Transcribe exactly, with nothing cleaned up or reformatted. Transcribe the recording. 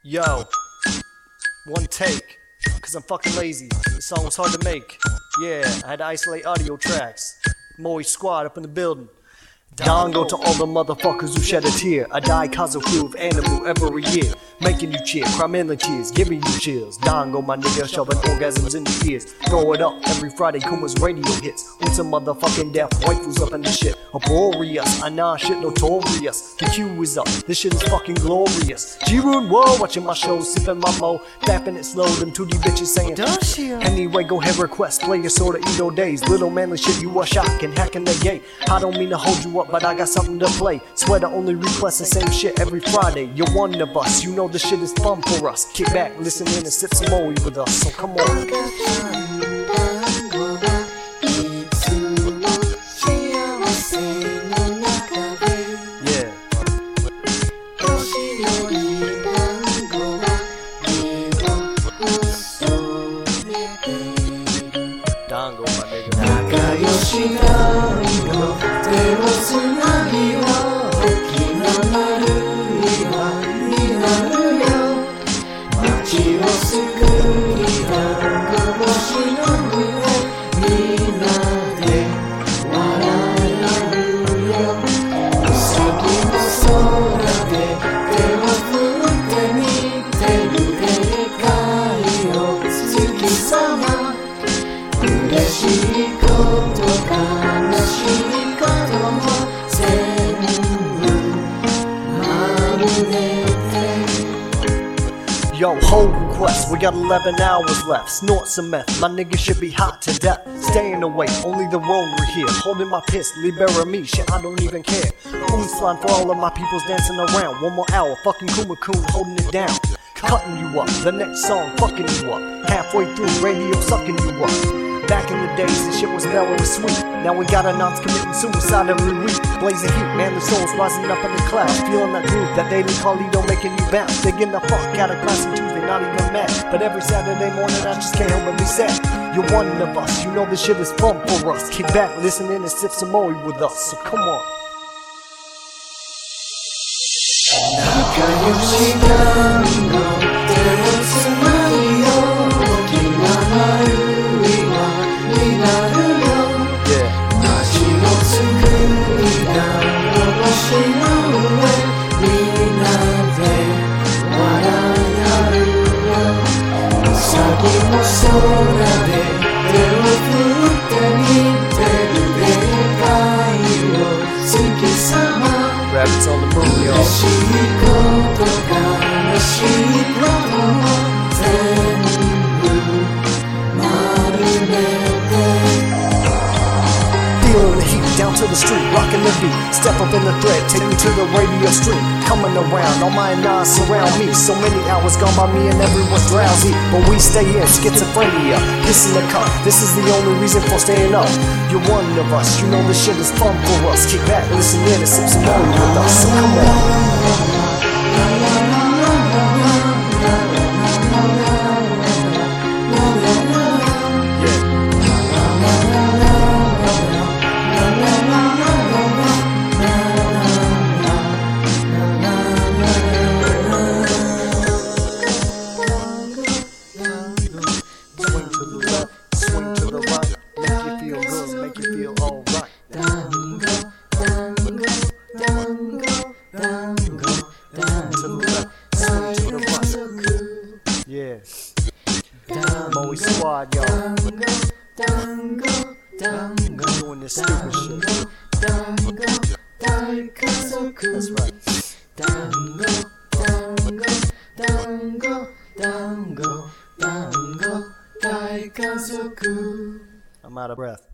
Yo, one take, cause I'm fucking lazy. The song was hard to make. Yeah, I had to isolate audio tracks. Moe squad up in the building. Dongo to all the motherfuckers who shed a tear. I die cause of flu of animal every year. Making you cheer, cry mainly tears, giving you chills. Dongo, my nigga, shoving orgasms in your ears. Throw it up every Friday, Kuma's radio hits. With some motherfucking deaf waifus up in the shit. Uproarious, I nah shit notorious. The Q is up, this shit is fucking glorious. G-Rune, whoa, watching my shows, sipping my mo, dapping it slow. Them two D bitches saying, does she? Anyway, go ahead, request, play your sorta Edo days. Little manly shit, you are shocking, hacking the gate. I don't mean to hold you up, but I got something to play. Swear to only request the same shit every Friday. You're one of us, you know this shit is fun for us. Kick back, listen in and sip some Moe with us, so come on. Yeah. Dongo, my nigga. 仲良し団子手をつなぎは大きな丸岩になるよ街を救い団子星の上みんなで笑い合うようさぎの空で手を振って見てるでかいよ月様嬉しいこと悲しいことも全部丸めて Yo, whole request, we got eleven hours left. Snort some meth, my nigga should be hot to death. Staying away, only the road we're here. Holding my piss, libera me, shit, I don't even care. Moon slime for all of my peoples dancing around. One more hour, fucking Kuma Kun holding it down. Cutting you up, the next song fucking you up. Halfway through, radio sucking you up. Back in the days, this shit was mellow and sweet. Now we got a nonce committing suicide every week. Blazing heat, man, the soul's rising up in the clouds. Feeling that groove, that daily Carlito making you bounce. They getting the fuck out of class on Tuesday, not even mad. But every Saturday morning, I just can't help but be sad. You're one of us, you know this shit is fun for us. Kick back, listen in and sip some Moe with us, so come on. 仲良し団子手をつなぎよ大きな丸になるよ街を作り団子星の上みんなで笑い合うようさぎの空で手を振って見てるでかいよ月様 Rabbits on the moon, y'all. 嬉しいこと悲しいことも全部丸めて Feeling the heat, down to the street, rocking the beat. Step up in the thread, take me to the radio stream. Coming around, all my nines surround me. So many hours gone by me and everyone's drowsy. But we stay in, schizophrenia, piss in the cup. This is the only reason for staying up. You're one of us, you know this shit is fun for us. Kick back, listen in and sip some Moe with us, so come on. Swing to the left, swing to the right. Make you feel good, make you feel alright. Dango, dango, dango, dango, dango, dango, Yeah. dango, Moe squad, y'all. dango, dango, dango, Doing this stupid shit. dango, daikazoku. That's right. Dango, dango, dango, dango, dango, daikazoku. I'm out of breath.